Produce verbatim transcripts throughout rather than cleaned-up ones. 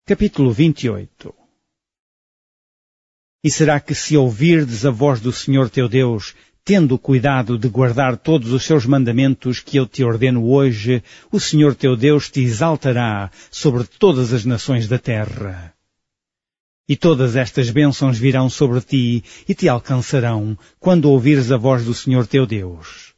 Capítulo vinte e oito. E será que se ouvirdes a voz do Senhor teu Deus, tendo cuidado de guardar todos os seus mandamentos que eu te ordeno hoje, o Senhor teu Deus te exaltará sobre todas as nações da terra. E todas estas bênçãos virão sobre ti e te alcançarão, quando ouvires a voz do Senhor teu Deus.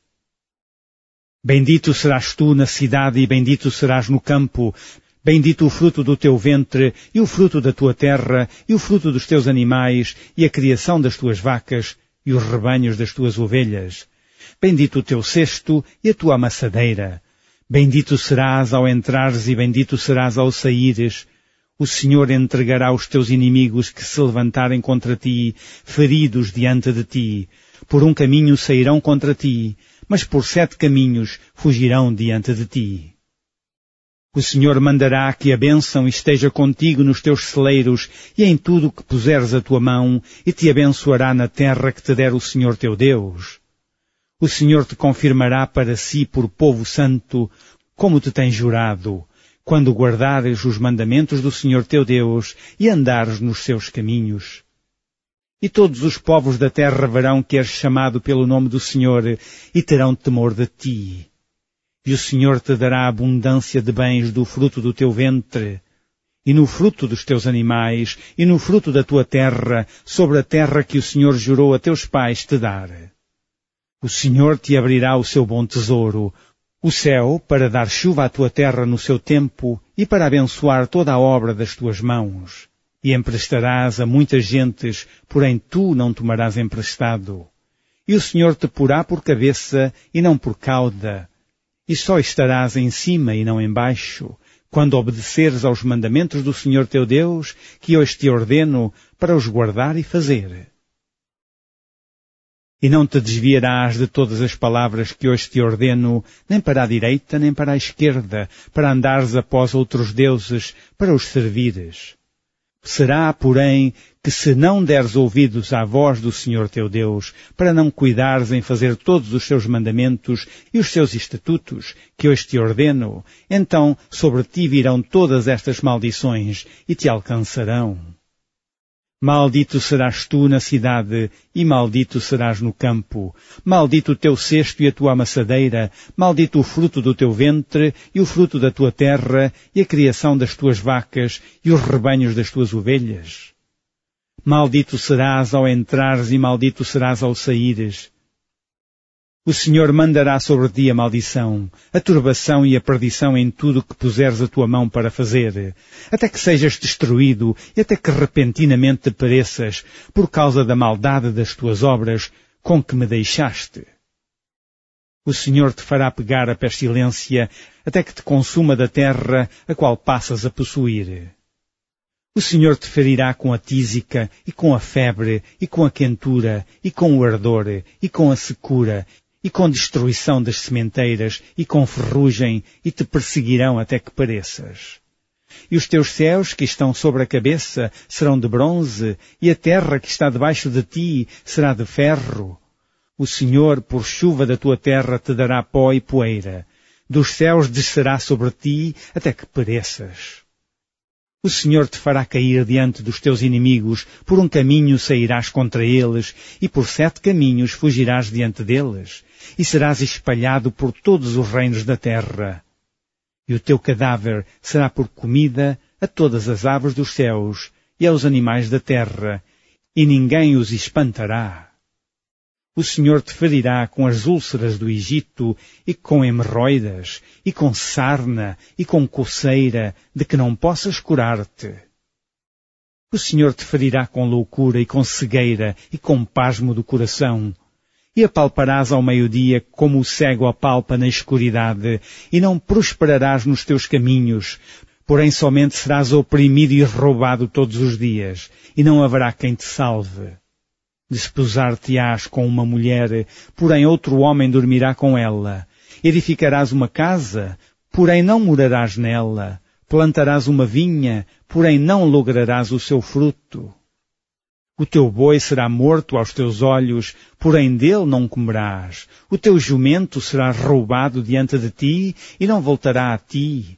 Bendito serás tu na cidade e bendito serás no campo. Bendito o fruto do teu ventre, e o fruto da tua terra, e o fruto dos teus animais, e a criação das tuas vacas, e os rebanhos das tuas ovelhas. Bendito o teu cesto e a tua amassadeira. Bendito serás ao entrares e bendito serás ao saíres. O Senhor entregará os teus inimigos que se levantarem contra ti, feridos diante de ti. Por um caminho sairão contra ti, mas por sete caminhos fugirão diante de ti. O Senhor mandará que a bênção esteja contigo nos teus celeiros e em tudo o que puseres a tua mão, e te abençoará na terra que te der o Senhor teu Deus. O Senhor te confirmará para si por povo santo, como te tem jurado, quando guardares os mandamentos do Senhor teu Deus e andares nos seus caminhos. E todos os povos da terra verão que és chamado pelo nome do Senhor e terão temor de ti. E o Senhor te dará abundância de bens do fruto do teu ventre, e no fruto dos teus animais, e no fruto da tua terra, sobre a terra que o Senhor jurou a teus pais te dar. O Senhor te abrirá o seu bom tesouro, o céu, para dar chuva à tua terra no seu tempo, e para abençoar toda a obra das tuas mãos. E emprestarás a muitas gentes, porém tu não tomarás emprestado. E o Senhor te porá por cabeça, e não por cauda. E só estarás em cima e não em baixo, quando obedeceres aos mandamentos do Senhor teu Deus, que hoje te ordeno, para os guardar e fazer. E não te desviarás de todas as palavras que hoje te ordeno, nem para a direita, nem para a esquerda, para andares após outros deuses, para os servires. Será, porém, que se não deres ouvidos à voz do Senhor teu Deus, para não cuidares em fazer todos os seus mandamentos e os seus estatutos, que hoje te ordeno, então sobre ti virão todas estas maldições e te alcançarão. Maldito serás tu na cidade, e maldito serás no campo. Maldito o teu cesto e a tua amassadeira, maldito o fruto do teu ventre, e o fruto da tua terra, e a criação das tuas vacas, e os rebanhos das tuas ovelhas. Maldito serás ao entrares, e maldito serás ao saíres. O Senhor mandará sobre ti a maldição, a turbação e a perdição em tudo que puseres a tua mão para fazer, até que sejas destruído e até que repentinamente te pereças, por causa da maldade das tuas obras com que me deixaste. O Senhor te fará pegar a pestilência, até que te consuma da terra a qual passas a possuir. O Senhor te ferirá com a tísica, e com a febre, e com a quentura, e com o ardor, e com a secura, e com destruição das sementeiras, e com ferrugem, e te perseguirão até que pereças. E os teus céus que estão sobre a cabeça serão de bronze, e a terra que está debaixo de ti será de ferro. O Senhor, por chuva da tua terra, te dará pó e poeira. Dos céus descerá sobre ti até que pereças. O Senhor te fará cair diante dos teus inimigos, por um caminho sairás contra eles, e por sete caminhos fugirás diante deles, e serás espalhado por todos os reinos da terra. E o teu cadáver será por comida a todas as aves dos céus e aos animais da terra, e ninguém os espantará. O Senhor te ferirá com as úlceras do Egito, e com hemorroidas, e com sarna, e com coceira, de que não possas curar-te. O Senhor te ferirá com loucura, e com cegueira, e com pasmo do coração. E apalparás ao meio-dia como o cego apalpa na escuridade, e não prosperarás nos teus caminhos, porém somente serás oprimido e roubado todos os dias, e não haverá quem te salve. Desposar-te-ás com uma mulher, porém outro homem dormirá com ela. Edificarás uma casa, porém não morarás nela. Plantarás uma vinha, porém não lograrás o seu fruto. O teu boi será morto aos teus olhos, porém dele não comerás. O teu jumento será roubado diante de ti e não voltará a ti.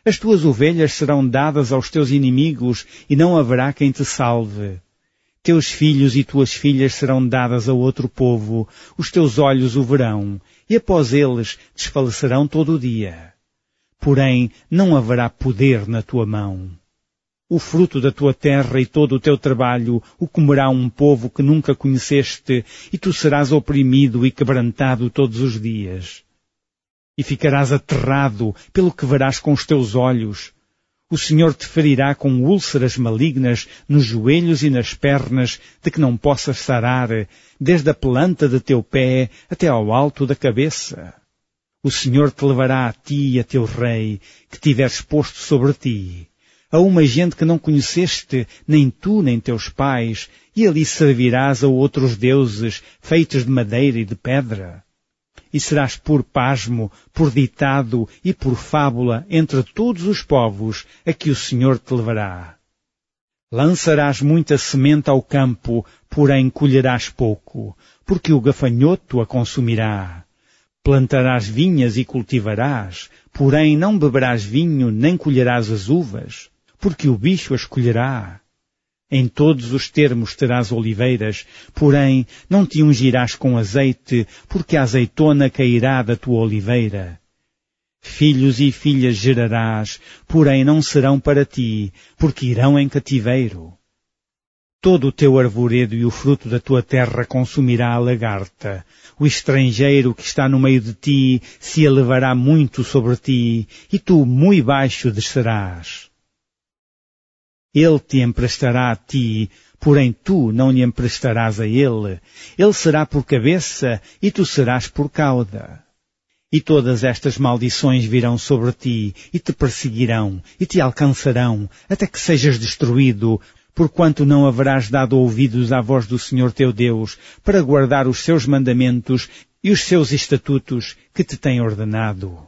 As tuas ovelhas serão dadas aos teus inimigos e não haverá quem te salve. Teus filhos e tuas filhas serão dadas a outro povo, os teus olhos o verão, e após eles desfalecerão todo o dia. Porém, não haverá poder na tua mão. O fruto da tua terra e todo o teu trabalho o comerá um povo que nunca conheceste, e tu serás oprimido e quebrantado todos os dias. E ficarás aterrado pelo que verás com os teus olhos. O Senhor te ferirá com úlceras malignas nos joelhos e nas pernas, de que não possas sarar, desde a planta de teu pé até ao alto da cabeça. O Senhor te levará a ti e a teu rei, que tiveres posto sobre ti, a uma gente que não conheceste, nem tu nem teus pais, e ali servirás a outros deuses, feitos de madeira e de pedra. E serás por pasmo, por ditado e por fábula entre todos os povos a que o Senhor te levará. Lançarás muita semente ao campo, porém colherás pouco, porque o gafanhoto a consumirá. Plantarás vinhas e cultivarás, porém não beberás vinho nem colherás as uvas, porque o bicho as colherá. Em todos os termos terás oliveiras, porém não te ungirás com azeite, porque a azeitona cairá da tua oliveira. Filhos e filhas gerarás, porém não serão para ti, porque irão em cativeiro. Todo o teu arvoredo e o fruto da tua terra consumirá a lagarta. O estrangeiro que está no meio de ti se elevará muito sobre ti, e tu muito baixo descerás. Ele te emprestará a ti, porém tu não lhe emprestarás a ele. Ele será por cabeça e tu serás por cauda. E todas estas maldições virão sobre ti, e te perseguirão, e te alcançarão, até que sejas destruído, porquanto não haverás dado ouvidos à voz do Senhor teu Deus, para guardar os seus mandamentos e os seus estatutos que te tem ordenado.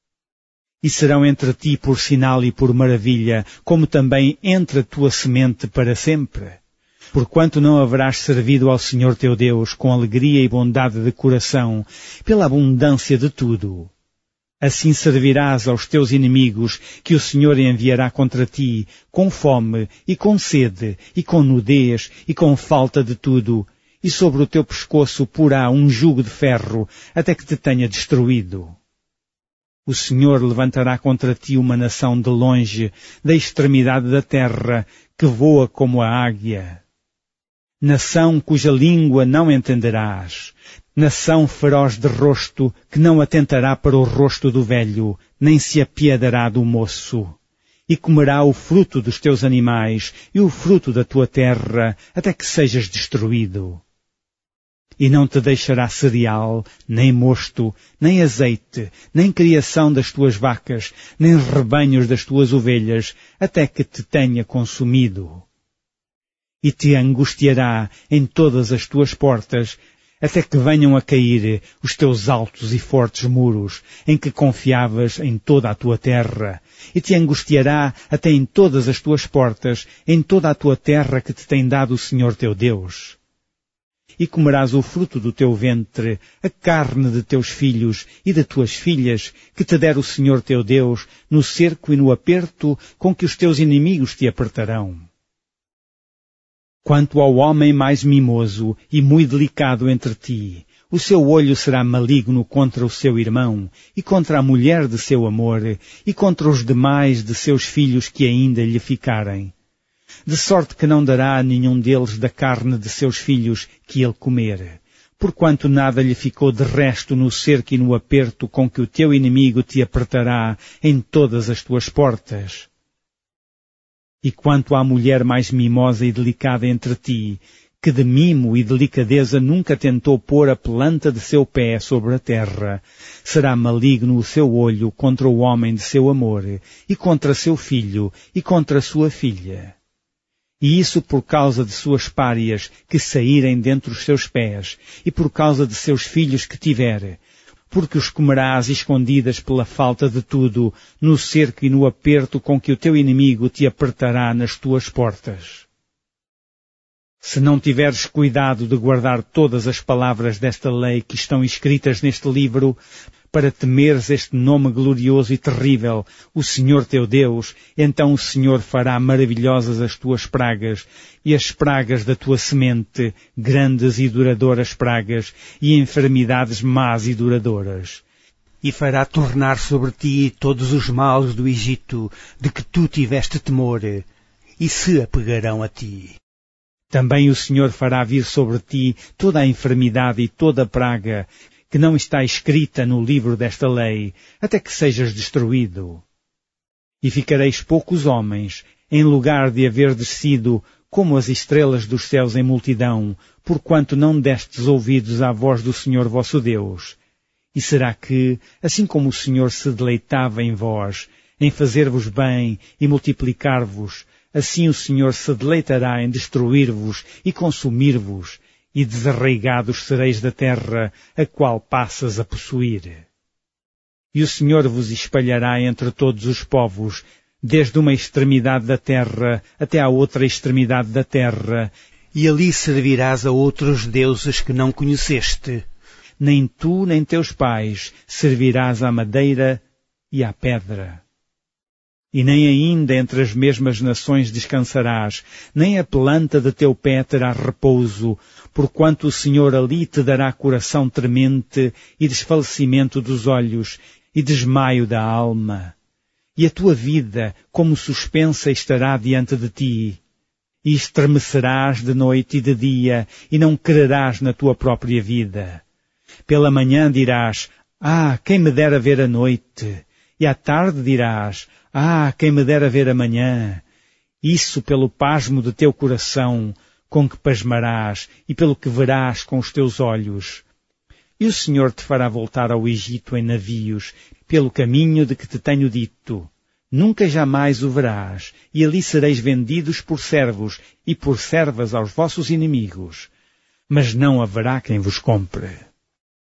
E serão entre ti por sinal e por maravilha, como também entre a tua semente para sempre. Porquanto não haverás servido ao Senhor teu Deus com alegria e bondade de coração, pela abundância de tudo. Assim servirás aos teus inimigos, que o Senhor enviará contra ti, com fome, e com sede, e com nudez, e com falta de tudo, e sobre o teu pescoço porá um jugo de ferro, até que te tenha destruído. O Senhor levantará contra ti uma nação de longe, da extremidade da terra, que voa como a águia. Nação cuja língua não entenderás, nação feroz de rosto, que não atentará para o rosto do velho, nem se apiadará do moço. E comerá o fruto dos teus animais, e o fruto da tua terra, até que sejas destruído. E não te deixará cereal, nem mosto, nem azeite, nem criação das tuas vacas, nem rebanhos das tuas ovelhas, até que te tenha consumido. E te angustiará em todas as tuas portas, até que venham a cair os teus altos e fortes muros, em que confiavas em toda a tua terra, e te angustiará até em todas as tuas portas, em toda a tua terra que te tem dado o Senhor teu Deus. E comerás o fruto do teu ventre, a carne de teus filhos e de tuas filhas, que te der o Senhor teu Deus, no cerco e no aperto com que os teus inimigos te apertarão. Quanto ao homem mais mimoso e muito delicado entre ti, o seu olho será maligno contra o seu irmão, e contra a mulher de seu amor, e contra os demais de seus filhos que ainda lhe ficarem. De sorte que não dará a nenhum deles da carne de seus filhos que ele comer, porquanto nada lhe ficou de resto no cerco e no aperto com que o teu inimigo te apertará em todas as tuas portas. E quanto à mulher mais mimosa e delicada entre ti, que de mimo e delicadeza nunca tentou pôr a planta de seu pé sobre a terra, será maligno o seu olho contra o homem de seu amor, e contra seu filho, e contra sua filha. E isso por causa de suas párias que saírem dentre os seus pés, e por causa de seus filhos que tiver, porque os comerás escondidas pela falta de tudo, no cerco e no aperto com que o teu inimigo te apertará nas tuas portas. Se não tiveres cuidado de guardar todas as palavras desta lei que estão escritas neste livro, para temeres este nome glorioso e terrível, o Senhor teu Deus, então o Senhor fará maravilhosas as tuas pragas, e as pragas da tua semente, grandes e duradouras pragas, e enfermidades más e duradouras. E fará tornar sobre ti todos os males do Egito, de que tu tiveste temor, e se apegarão a ti. Também o Senhor fará vir sobre ti toda a enfermidade e toda a praga, que não está escrita no livro desta lei, até que sejas destruído. E ficareis poucos homens, em lugar de haver descido como as estrelas dos céus em multidão, porquanto não destes ouvidos à voz do Senhor vosso Deus. E será que, assim como o Senhor se deleitava em vós, em fazer-vos bem e multiplicar-vos, assim o Senhor se deleitará em destruir-vos e consumir-vos, e desarraigados sereis da terra, a qual passas a possuir. E o Senhor vos espalhará entre todos os povos, desde uma extremidade da terra até à outra extremidade da terra, e ali servirás a outros deuses que não conheceste. Nem tu, nem teus pais, servirás à madeira e à pedra. E nem ainda entre as mesmas nações descansarás, nem a planta de teu pé terá repouso, porquanto o Senhor ali te dará coração tremente e desfalecimento dos olhos e desmaio da alma. E a tua vida, como suspensa, estará diante de ti. E estremecerás de noite e de dia, e não crerás na tua própria vida. Pela manhã dirás, ah, quem me dera ver a noite. E à tarde dirás, ah, quem me dera ver amanhã. Isso pelo pasmo de teu coração, com que pasmarás, e pelo que verás com os teus olhos. E o Senhor te fará voltar ao Egito em navios, pelo caminho de que te tenho dito. Nunca jamais o verás, e ali sereis vendidos por servos e por servas aos vossos inimigos. Mas não haverá quem vos compre.